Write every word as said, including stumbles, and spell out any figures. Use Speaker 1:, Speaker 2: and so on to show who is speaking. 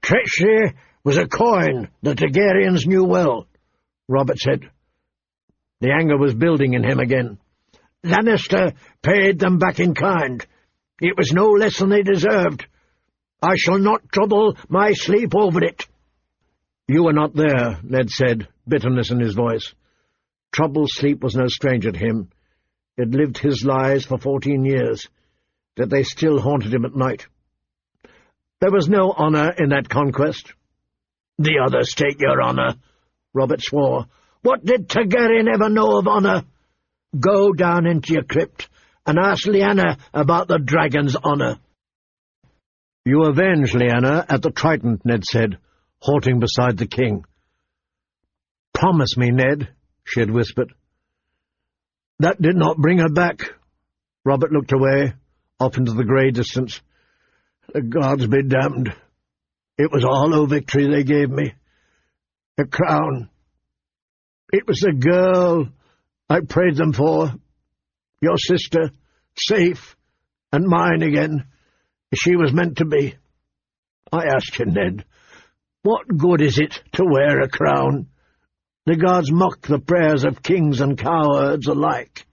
Speaker 1: Treachery was a coin the Targaryens knew well, Robert said. The anger was building in him again. Lannister paid them back in kind. It was no less than they deserved. I shall not trouble my sleep over it. You were not there, Ned said, bitterness in his voice. Troubled sleep was no stranger to him. He had lived his lies for fourteen years, yet they still haunted him at night. There was no honour in that conquest. The others take your honour, Robert swore. What did Targaryen ever know of honour? Go down into your crypt and ask Lyanna about the dragon's honour. You avenged Lyanna at the Trident, Ned said, halting beside the king. Promise me, Ned, she had whispered. That did not bring her back. Robert looked away, off into the grey distance. The gods be damned. It was a hollow victory they gave me. A crown. It was the girl I prayed them for. Your sister, safe, and mine again, as she was meant to be. I ask you, Ned, what good is it to wear a crown? The gods mock the prayers of kings and cowards alike.